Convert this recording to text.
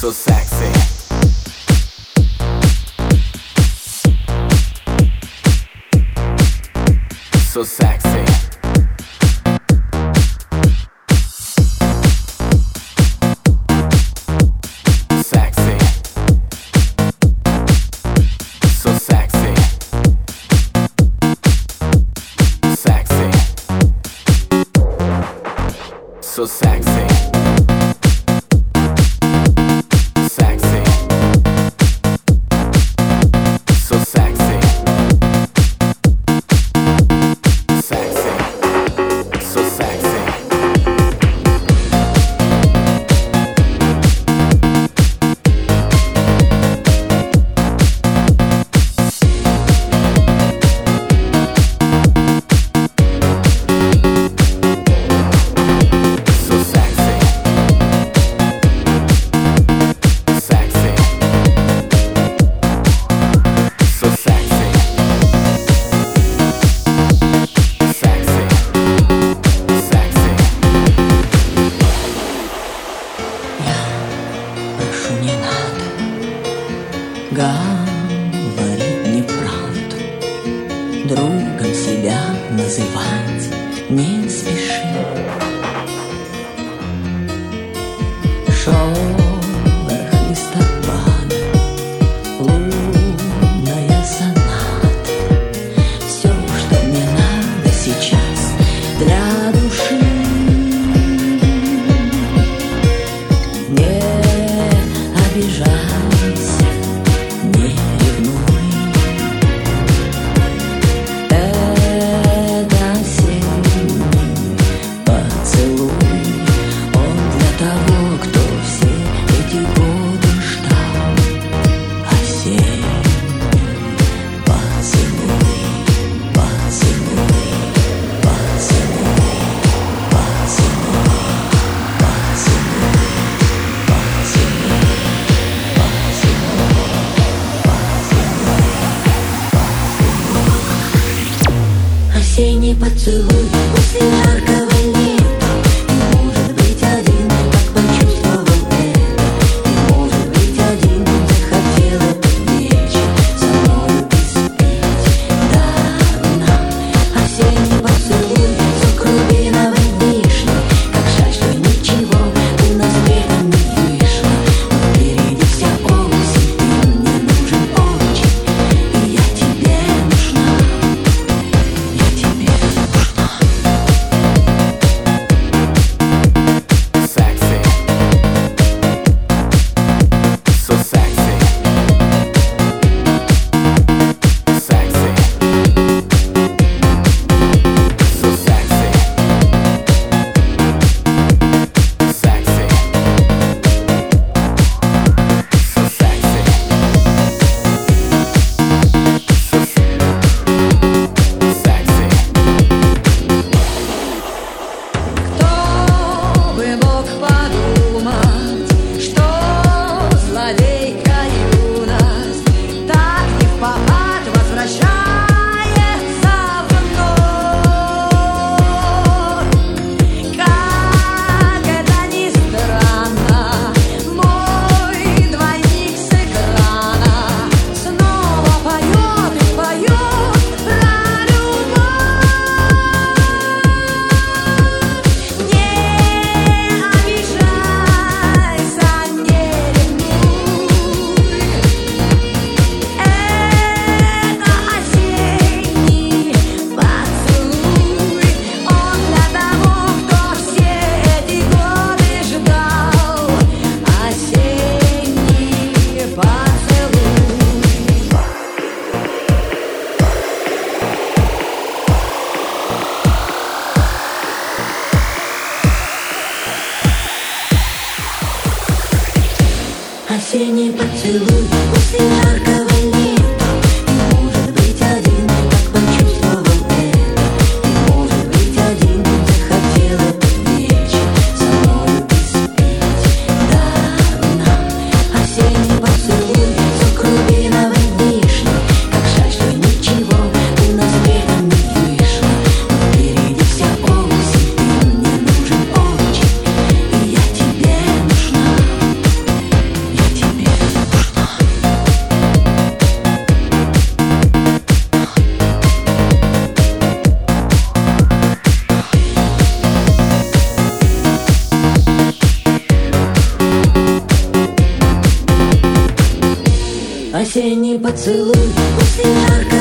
so sexy. So sexy. Sexy. So sexy. Sexy. So sexy. Sexy. So sexy. Sexy. So sexy. So sexy. Sexy. So sexy. Sexy. Sexy. Прошу, не надо говорить неправду, другом себя называть не спеши. Шорох листопада, лунная соната, все, что мне надо сейчас для души. Не обижайся, не ревнуй. Это осенний поцелуй. Он для того, кто все эти годы ждал. Осенний поцелуй, поцелуй, поцелуй, поцелуй, осенний поцелуй после жаркого лета. Не может быть один, как почувствовал это. Не может быть один, захотел этот вечер со мною испить до дна. Осенний поцелуй, сок рубиновой вишни. Как жаль, что ничего у нас летом не вышло. Но впереди вся осень, ты мне нужен очень, и я тебе нужна. Я тебе нужна. Sexy. So sexy. Sexy. So sexy. Sexy. So sexy. Sexy. Кто бы мог подумать, что злодейка юность так невпопад возвращается вновь. Как это ни странно, мой двойник с экрана снова поет и поет про любовь. Не обижайся, не ревнуй. Это осенний поцелуй. Он для того, кто все эти годы ждал. Осенний поцелуй. Осенний поцелуй после жаркого лета. Не может быть один, как почувствовал это. Не может быть один, захотел этот вечер со мною испить до дна. Осенний поцелуй, сок рубиновой вишни. Как жаль, что ничего у нас летом не вышло. Но впереди вся осень, ты мне нужен очень, и я тебе нужна. Я осенний поцелуй после жаркого